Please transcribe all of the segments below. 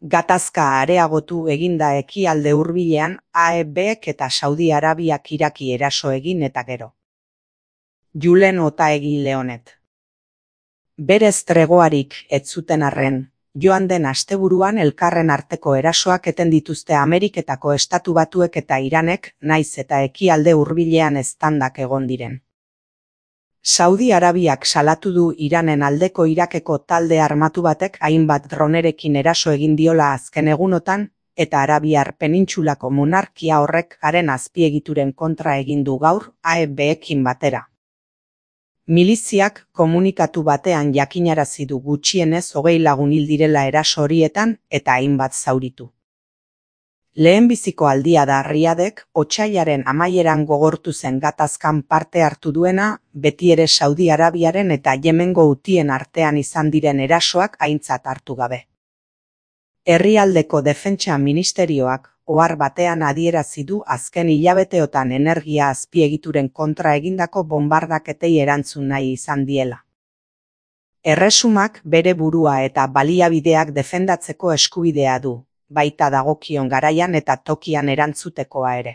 Gatazka areagotu eginda ekialde hurbilean AEBek eta Saudi Arabiak Iraki eraso egin eta gero. Julen Otaegi Leonet. Berez tregoarik ez zuten arren, joan den asteburuan elkarren arteko erasoak eten dituzte Ameriketako Estatu Batuek eta Iranek, naiz eta ekialde hurbilean eztandak egon diren. Saudi Arabiak salatu du Iranen aldeko Irakeko talde armatu batek hainbat dronerekin eraso egin diola azken egunotan, eta Arabiar penintsulako monarkia horrek haren azpiegituren kontra egin du gaur AEBekin batera. Miliziak komunikatu batean jakinarazi du gutxienez 20 lagun hil direla eraso horietan eta hainbat zauritu. Lehenbiziko aldia da Riadek otsailaren amaieran gogortu zen gatazkan parte hartu duena, beti ere Saudi Arabiaren eta Yemengo hutien artean izan diren erasoak aintzat hartu gabe. Herrialdeko defentsa ministerioak ohar batean adierazi du azken hilabeteotan energia azpiegituren kontra egindako bonbardaketei erantzun nahi izan diela. Erresumak bere burua eta baliabideak defendatzeko eskubidea du, baita dagokion garaian eta tokian erantzutekoa ere.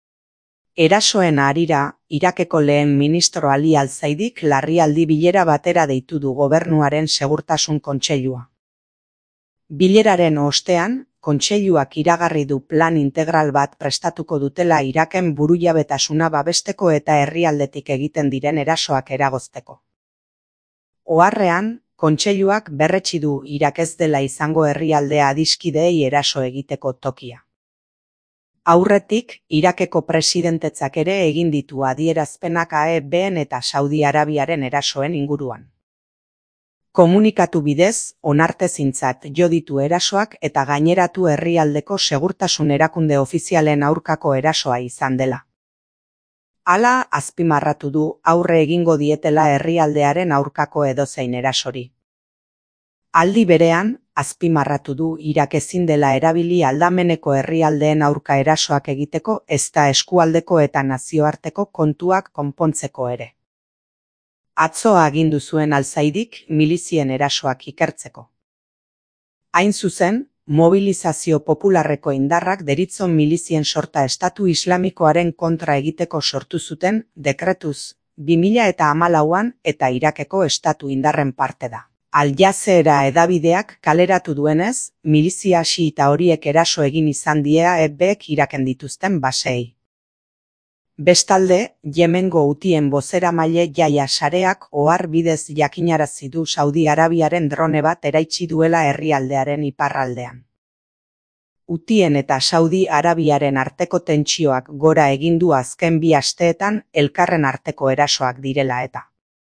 Erasoen harira, Irakeko lehen ministro Ali Al-Zaidik larrialdi bilera batera deitu du gobernuaren segurtasun kontseilua. Bileraren ostean, kontseiluak iragarri du plan integral bat prestatuko dutela Iraken burujabetasuna babesteko eta herrialdetik egiten diren erasoak eragozteko. Oharrean, kontseiluak berretsi du Irak ez dela izango herrialdea adiskideei eraso egiteko tokia. Aurretik, Irakeko presidentetzak ere egin ditu adierazpenak AEBen eta Saudi Arabiaren erasoen inguruan. Komunikatu bidez, onartezintzat jo ditu erasoak eta gaineratu herrialdeko segurtasun erakunde ofizialen aurkako erasoa izan dela. Hala, azpimarratu du aurre egingo dietela herrialdearen aurkako edozein erasori. Aldi berean, azpimarratu du Irak ezin dela erabili aldameneko herrialdeen aurka erasoak egiteko ezta eskualdeko eta nazioarteko kontuak konpontzeko ere. Atzo agindu zuen Al-Zaidik milizien erasoak ikertzeko. Hain zuzen, mobilizazio popularreko indarrak deritzon milizien sorta Estatu Islamikoaren kontra egiteko sortu zuten dekretuz 2014an eta Irakeko Estatu indarren parte da. Al Jazeera hedabideak kaleratu duenez, milizia xiita horiek eraso egin izan die AEBek Iraken dituzten baseei. Bestalde, Yemengo hutien bozeramaile Yahya Sareak ohar bidez jakinarazi du Saudi Arabiaren drone bat eraitsi duela herrialdearen iparraldean. Hutien eta Saudi Arabiaren arteko tentsioak gora egin du azken 2 asteetan elkarren arteko erasoak direla eta.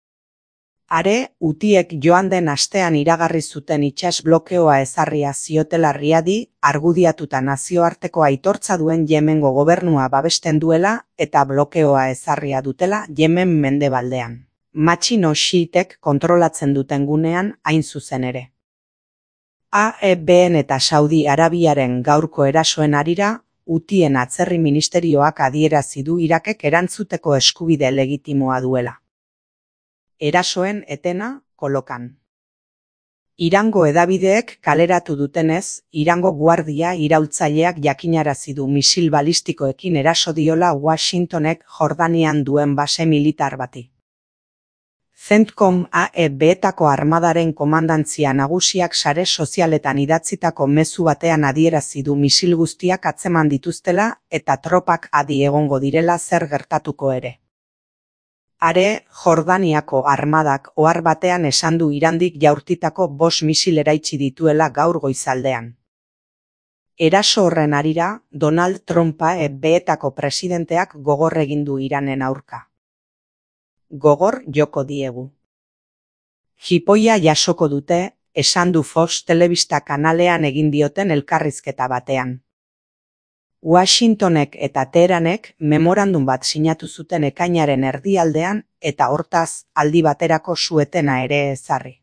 Are, hutiek joan den astean iragarri zuten itsas blokeoa ezarria ziotela Riadi, argudiatuta nazioarteko aitortza duen Yemengo gobernua babesten duela eta blokeoa ezarria dutela Yemen mendebaldean. Matxino xiitek kontrolatzen duten gunean hain zuzen ere. AEBen eta Saudi Arabiaren gaurko erasoen harira, hutien atzerri ministerioak adierazi du Irakek erantzuteko eskubide legitimoa duela. Erasoen etena, kolokan. Irango hedabideek kaleratu dutenez, Irango guardia iraultzaileak jakinarazi du misil balistikoekin eraso diola Washingtonek Jordanian duen base militar bati. CENTCOM AEBetako armadaren komandantzia nagusiak sare sozialetan idatzitako mezu batean adierazi du misil guztiak atzeman dituztela eta tropak adi egongo direla zer gertatuko ere. Are, Jordaniako armadak ohar batean esan du Irandik jaurtitako 5 misil eraitsi dituela gaur goizaldean. Eraso horren harira, Donald Trumpa AEBetako presidenteak gogor egin du Iranen aurka. Gogor joko diegu. Jipoia jasoko dute, esan du Fox telebista kanalean egin dioten elkarrizketa batean. Washingtonek eta Teheranek memorandum bat sinatu zuten ekainaren erdialdean eta hortaz aldi baterako suetena ere ezarri.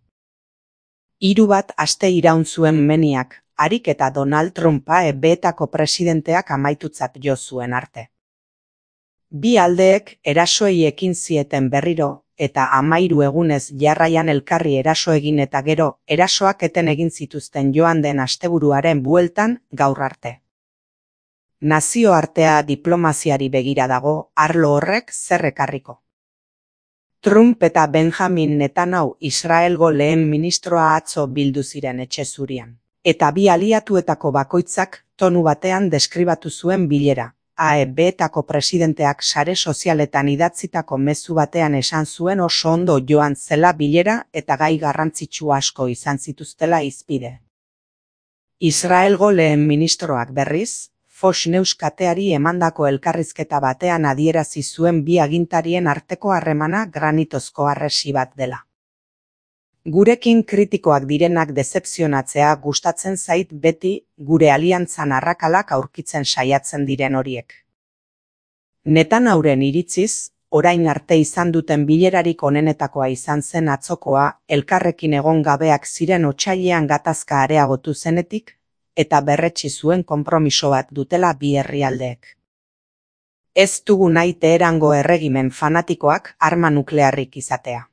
3 bat aste iraun zuen meniak, harik eta Donald Trumpa AEBetako presidenteak amaitutzat jo zuen arte. Bi aldeek erasoei ekin zieten berriro, eta 13 egunez jarraian elkarri eraso egin eta gero erasoak eten egin zituzten joan den asteburuaren bueltan gaur arte. Nazioartea diplomaziari begira dago, arlo horrek zer ekarriko. Trump eta Benjamin Netanyahu Israelgo lehen ministroa atzo bildu ziren etxe zurian. Eta bi aliatuetako bakoitzak tonu batean deskribatu zuen bilera. AEB-etako presidenteak sare sozialetan idatzitako mezu batean esan zuen oso ondo joan zela bilera eta gai garrantzitsu asko izan zituztela hizpide. Israelgo lehen ministroak berriz, Fox News kateari emandako elkarrizketa batean adierazi zuen bi agintarien arteko harremana granitozko harresi bat dela. Gurekin kritikoak direnak dezepzionatzea gustatzen zait beti gure aliantzan arrakalak aurkitzen saiatzen diren horiek. Netanyahuren iritziz, orain arte izan duten bilerarik onenetakoa izan zen atzokoa, elkarrekin egon gabeak ziren otsailean gatazka areagotu zenetik, eta berretsi zuen konpromiso bat dutela bi herrialdeek. Ez dugu nahi Teherango erregimen fanatikoak arma nuklearrik izatea.